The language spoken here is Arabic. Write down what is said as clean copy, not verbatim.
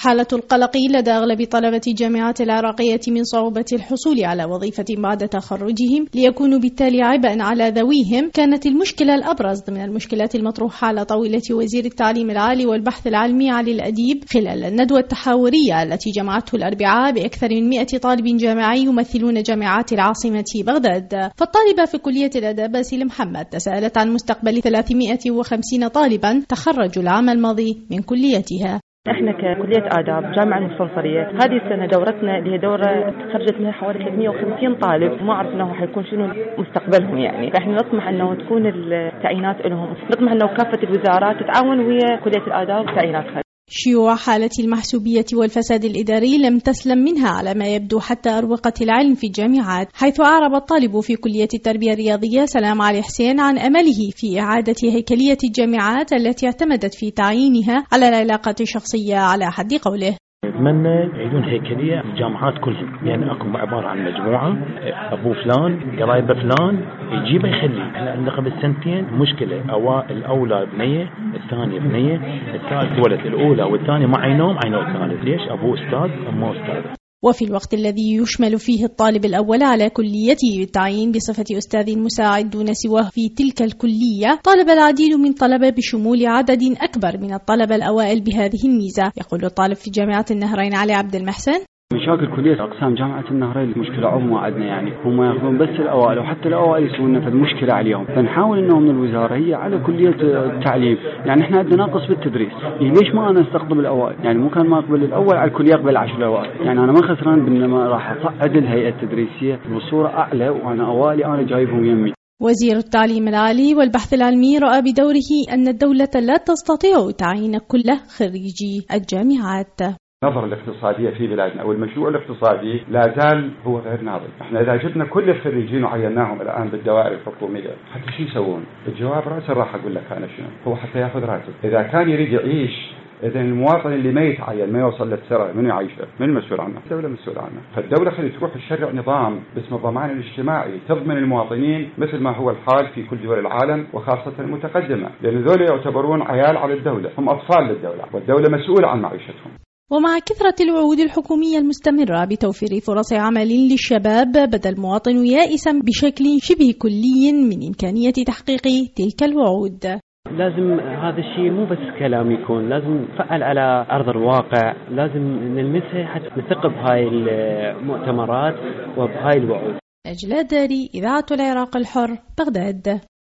حالة القلق لدى أغلب طلبة الجامعات العراقية من صعوبة الحصول على وظيفة بعد تخرجهم ليكونوا بالتالي عبئا على ذويهم كانت المشكلة الأبرز ضمن المشكلات المطروحة على طاولة وزير التعليم العالي والبحث العلمي علي الأديب خلال الندوة التحاورية التي جمعته الأربعاء بأكثر من 100 طالب جامعي يمثلون جامعات العاصمة بغداد. فالطالبة في كلية الآداب باسل محمد تساءلت عن مستقبل 350 طالبا تخرجوا العام الماضي من كليتها. احنا ككلية آداب جامعة المستنصرية هذه السنة دورتنا اللي هي دورة خرجت منها حوالي 350 طالب، وما عرفنا حيكون شنو مستقبلهم يعني، فاحنا نطمح انه تكون التعيينات لهم، نطمح انه كافة الوزارات تتعاون ويا كلية الآداب تعيينات خارجية. شيوع حالة المحسوبية والفساد الإداري لم تسلم منها على ما يبدو حتى أروقة العلم في الجامعات، حيث أعرب الطالب في كلية التربية الرياضية سلام علي حسين عن أمله في إعادة هيكلية الجامعات التي اعتمدت في تعيينها على العلاقات الشخصية على حد قوله. أتمنى يعيدون هيكلية الجامعات كلها، يعني أكو عبارة عن مجموعة أبو فلان قرايبه فلان يجيبه يخليه. إحنا عندنا قبل سنتين مشكلة، الأولى بنية، الثانية بنية، الثالث ولد، الأولى والثانية ما عينوه الثالث. ليش؟ أبوه أستاذ أمه أستاذ. وفي الوقت الذي يشمل فيه الطالب الأول على كليته بالتعيين بصفة أستاذ مساعد دون سواه في تلك الكلية، طالب العديد من طلبة بشمول عدد أكبر من الطلبة الأوائل بهذه الميزة. يقول الطالب في جامعة النهرين علي عبد المحسن: مشاكل كلية أقسام جامعة النهرين مشكلة عظمى عندنا، يعني هم يأخذون بس الأوائل، وحتى الأوائل يسوون في المشكلة عليهم، فنحاول إنهم من الوزارة هي على كلية التعليم، يعني إحنا عندنا ناقص بالتدريس، يعني ليش ما أنا استقطب الأوائل؟ يعني مو كان ما أقبل الأول على الكلية أقبل 10 الأوائل، يعني أنا ما خسران بينما راح أصعد الهيئة التدريسية بصورة أعلى، وأنا أوائلي أنا جايبهم يمي. وزير التعليم العالي والبحث العلمي رأى بدوره أن الدولة لا تستطيع تعيين كل خريجي الجامعات. النظرة الاقتصادية في بلادنا أو المشروع الاقتصادي لا زال هو غير ناضج. احنا إذا جبنا كل الخريجين وعيناهم الآن بالدوائر الحكومية حتى شو يسوون؟ الجواب رأسا راح أقول لك أنا شنو؟ هو حتى يأخذ راتب. إذا كان يريد يعيش، إذا المواطن اللي ما يتعين ما يوصل للثراء من يعيشه؟ من المسؤول عنه؟ الدولة مسؤول عنه. فالدولة خلي تروح تشرع نظام باسم الضمان الاجتماعي تضمن المواطنين مثل ما هو الحال في كل دول العالم وخاصة المتقدمة، لأن ذول يعتبرون عيال على الدولة، هم أطفال للدولة والدولة مسؤولة عن معيشتهم. ومع كثرة الوعود الحكومية المستمرة بتوفير فرص عمل للشباب، بدا المواطن يائسا بشكل شبه كلي من إمكانية تحقيق تلك الوعود. لازم هذا الشيء مو بس كلام يكون، لازم نفعل على أرض الواقع، لازم نلمسها حتى نثق بهاي المؤتمرات وبهاي الوعود. نجلاء داري، إذاعة العراق الحر، بغداد.